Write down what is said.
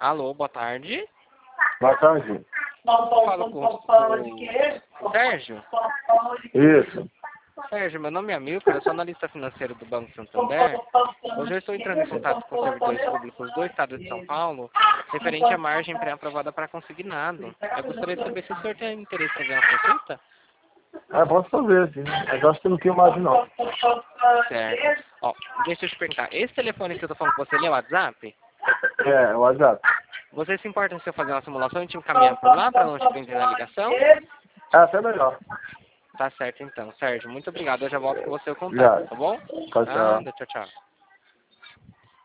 Alô, boa tarde. Boa tarde. Falo com o Sérgio. Isso. Sérgio, meu nome é Amilcar, eu sou analista financeiro do Banco Santander. Hoje eu estou entrando em contato com servidores públicos do Estado de São Paulo, referente à margem pré-aprovada para consignado. Eu gostaria de saber se o senhor tem interesse em fazer uma consulta? Posso fazer, sim. Mas acho que não tenho mais, não. Certo. Ó, deixa eu te perguntar, esse telefone que eu estou falando com você, ele é o WhatsApp? É, o WhatsApp. Você se importa se eu fazer uma simulação e te encaminhar por lá para não te prender na ligação? Até melhor. Tá certo então, Sérgio. Muito obrigado. Eu já volto com você o contato, Obrigado. tá bom? Tchau, tchau. Tchau, tchau.